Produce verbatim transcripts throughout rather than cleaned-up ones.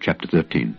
chapter thirteen.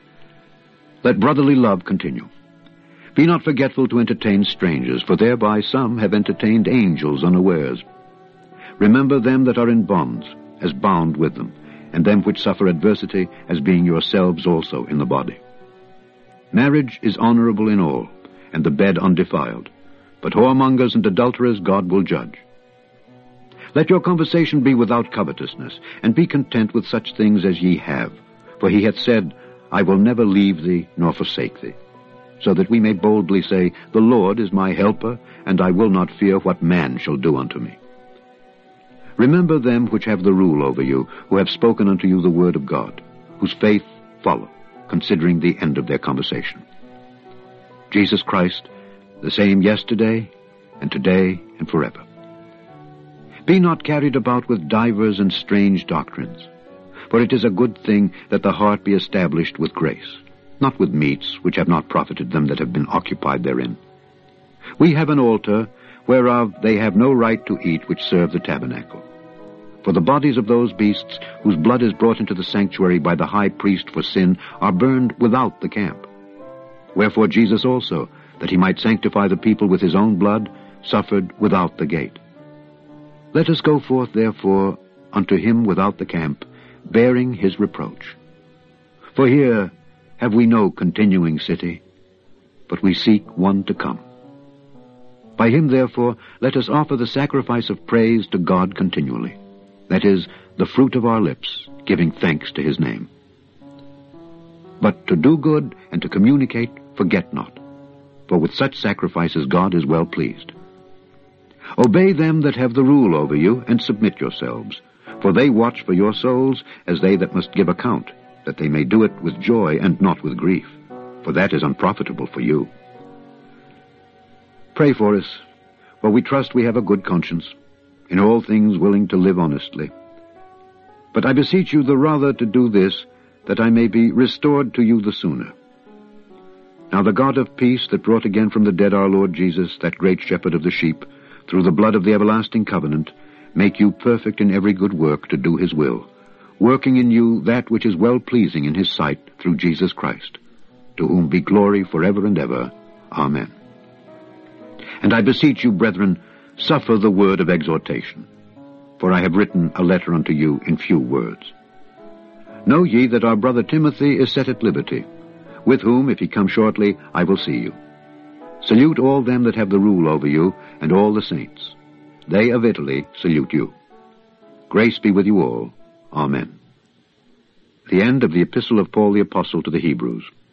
Let brotherly love continue. Be not forgetful to entertain strangers, for thereby some have entertained angels unawares. Remember them that are in bonds, as bound with them, and them which suffer adversity, as being yourselves also in the body. Marriage is honorable in all, and the bed undefiled, but whoremongers and adulterers God will judge. Let your conversation be without covetousness, and be content with such things as ye have. For he hath said, I will never leave thee nor forsake thee. So that we may boldly say, The Lord is my helper, and I will not fear what man shall do unto me. Remember them which have the rule over you, who have spoken unto you the word of God, whose faith follow, considering the end of their conversation. Jesus Christ, the same yesterday, and today, and forever. Be not carried about with divers and strange doctrines, for it is a good thing that the heart be established with grace, not with meats which have not profited them that have been occupied therein. We have an altar, whereof they have no right to eat which serve the tabernacle. For the bodies of those beasts, whose blood is brought into the sanctuary by the high priest for sin, are burned without the camp. Wherefore Jesus also, that he might sanctify the people with his own blood, suffered without the gate. Let us go forth, therefore, unto him without the camp, bearing his reproach. For here have we no continuing city, but we seek one to come. By him, therefore, let us offer the sacrifice of praise to God continually, that is, the fruit of our lips, giving thanks to his name. But to do good and to communicate, forget not, for with such sacrifices God is well pleased. Obey them that have the rule over you, and submit yourselves, for they watch for your souls as they that must give account, that they may do it with joy and not with grief, for that is unprofitable for you. Pray for us, for we trust we have a good conscience, in all things willing to live honestly. But I beseech you the rather to do this, that I may be restored to you the sooner. Now the God of peace, that brought again from the dead our Lord Jesus, that great shepherd of the sheep, through the blood of the everlasting covenant, make you perfect in every good work to do his will, working in you that which is well-pleasing in his sight through Jesus Christ, to whom be glory forever and ever. Amen. And I beseech you, brethren, suffer the word of exhortation, for I have written a letter unto you in few words. Know ye that our brother Timothy is set at liberty, with whom, if he come shortly, I will see you. Salute all them that have the rule over you, and all the saints. They of Italy salute you. Grace be with you all. Amen. The end of the Epistle of Paul the Apostle to the Hebrews.